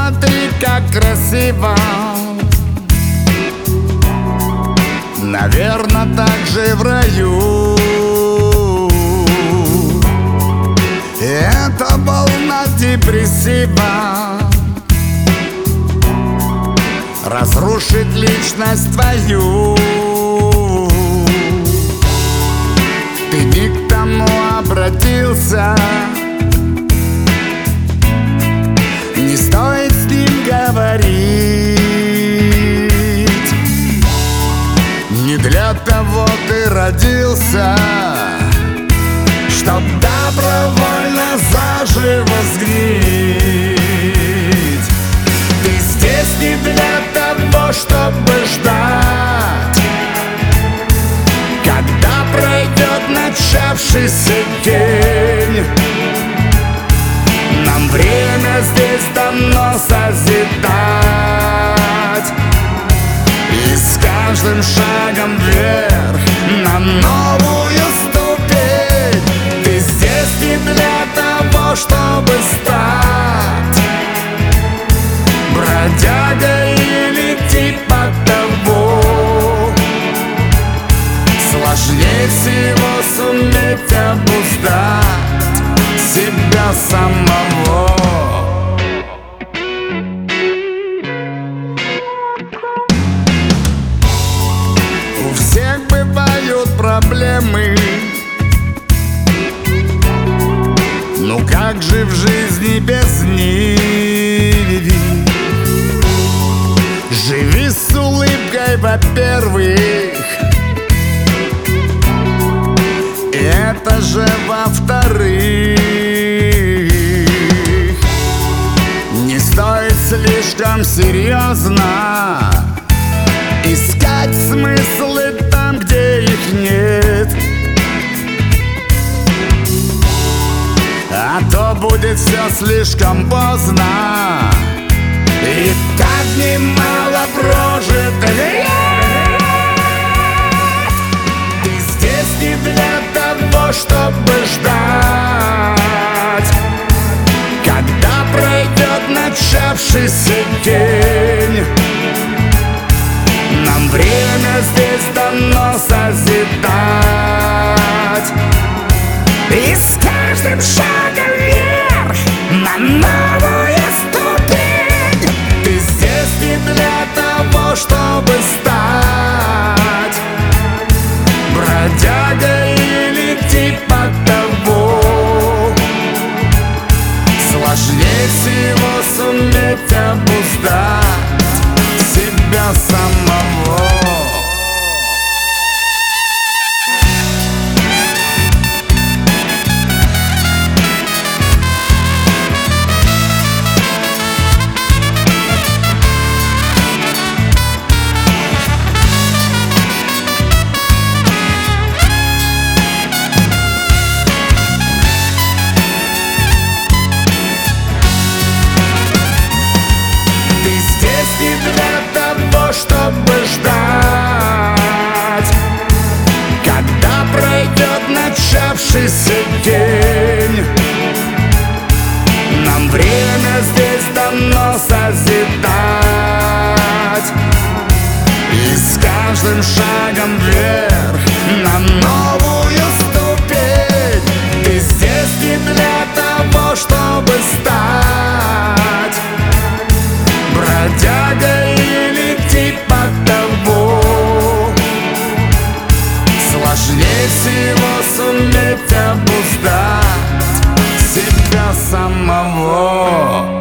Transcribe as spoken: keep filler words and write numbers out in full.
смотри, как красиво. Наверно, так же в раю. Это волна депрессива разрушит личность твою. Ты не к тому обратился, не стоит с ним говорить. Не для того ты родился, чтоб добровольно заживо сгнить. Ты здесь не для того, чтобы ждать, когда пройдет начавшийся день. Нам время здесь давно созидать, и с каждым шагом вверх на новую ступень. Ты здесь не для того, чтобы стать бродягой или типа того. Сложнее всего суметь обуздать себя самого. У всех бывают проблемы, ну как же в жизни без них? Живи с улыбкой, во-первых, и это же во-вторых. Не стоит слишком серьезно искать смыслы там, где их нет, а то будет все слишком поздно, и так немало прожито лет. Ты здесь не для того, чтобы ждать, когда пройдет начавшийся день. Нам время здесь давно созидать, и с каждым шагом вверх на новую ступень. Ты здесь не для того, чтобы стать бродягой или типа того. Сложнее всего суметь обуздать себя самого. Чтобы ждать, когда пройдет начавшийся день. Нам время здесь давно созидать, и с каждым шагом вверх на новую ступень. Ты здесь не для того, чтобы стать бродягой или типа того. Сложнее всего суметь обуздать себя самого.